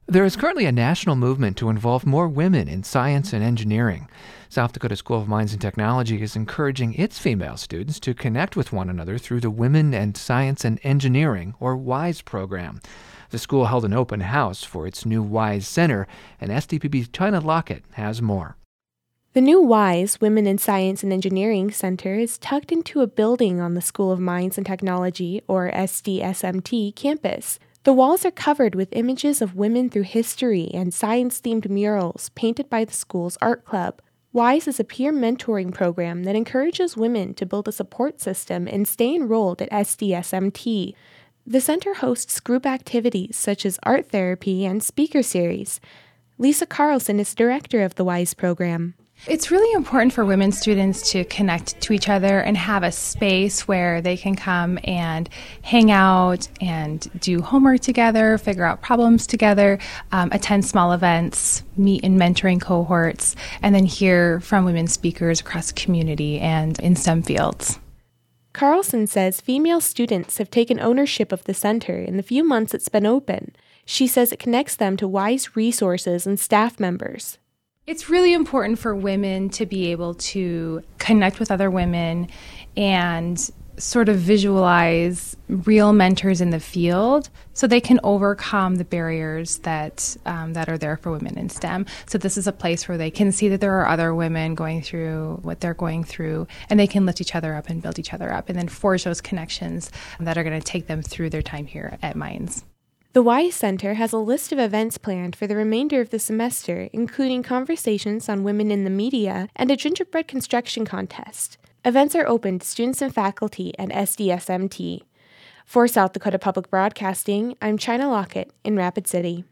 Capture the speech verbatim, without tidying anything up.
There is currently a national movement to involve more women in science and engineering. South Dakota School of Mines and Technology is encouraging its female students to connect with one another through the Women in Science and Engineering, or WISE program. The school held an open house for its new WISE Center, and S D P B's China Lockett has more. The new WISE, Women in Science and Engineering Center, is tucked into a building on the School of Mines and Technology, or S D S M T, campus. The walls are covered with images of women through history and science-themed murals painted by the school's art club. WISE is a peer mentoring program that encourages women to build a support system and stay enrolled at S D S M T. The center hosts group activities such as art therapy and speaker series. Lisa Carlson is director of the WISE program. It's really important for women students to connect to each other and have a space where they can come and hang out and do homework together, figure out problems together, um, attend small events, meet in mentoring cohorts, and then hear from women speakers across the community and in STEM fields. Carlson says female students have taken ownership of the center in the few months it's been open. She says it connects them to WISE resources and staff members. It's really important for women to be able to connect with other women and sort of visualize real mentors in the field so they can overcome the barriers that um, that are there for women in STEM. So this is a place where they can see that there are other women going through what they're going through, and they can lift each other up and build each other up and then forge those connections that are going to take them through their time here at Mines. The WISE Center has a list of events planned for the remainder of the semester, including conversations on women in the media and a gingerbread construction contest. Events are open to students and faculty at S D S M T. For South Dakota Public Broadcasting, I'm China Lockett in Rapid City.